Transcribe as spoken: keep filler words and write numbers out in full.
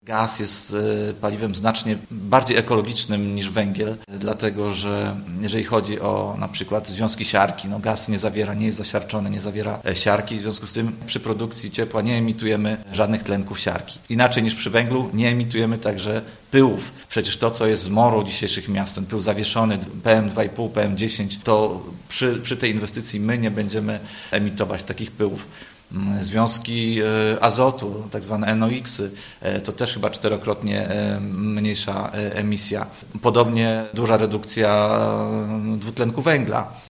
Gaz jest paliwem znacznie bardziej ekologicznym niż węgiel, dlatego że jeżeli chodzi o na przykład związki siarki, no gaz nie zawiera, nie jest zasiarczony, nie zawiera siarki, w związku z tym przy produkcji ciepła nie emitujemy żadnych tlenków siarki. Inaczej niż przy węglu nie emitujemy także pyłów. Przecież to, co jest zmorą dzisiejszych miast, ten pył zawieszony, P M dwa i pół, P M dziesięć, to przy, przy tej inwestycji my nie będziemy emitować takich pyłów. Związki azotu, tak zwane N O X-y, to też chyba czterokrotnie mniejsza emisja. Podobnie duża redukcja dwutlenku węgla.